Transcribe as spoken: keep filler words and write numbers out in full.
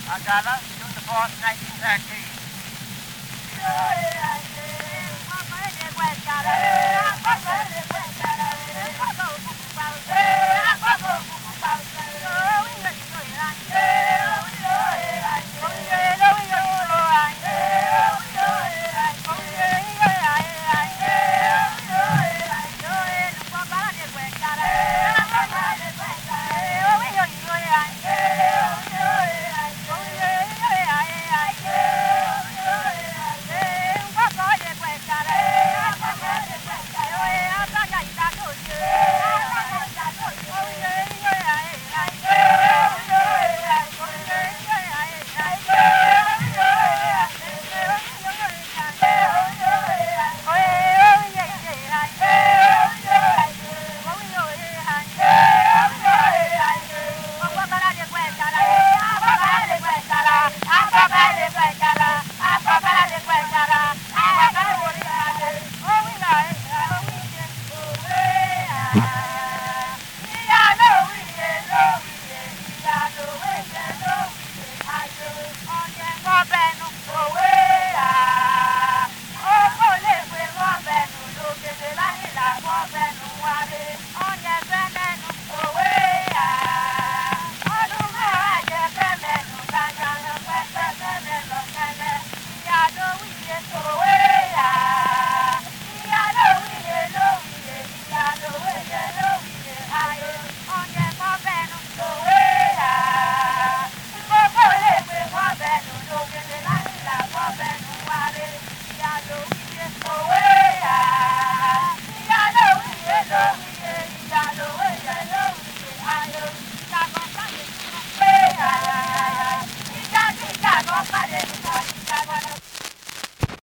Agala, shoot the boss, nineteen thirteen. Hãy subscribe cho kênh Ghiền Mì Gõ để không bỏ lỡ những video hấp dẫn.